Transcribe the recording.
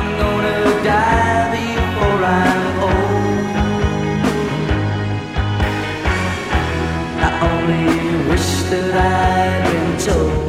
I'm gonna die before I'm old. I only wish that I'd been told.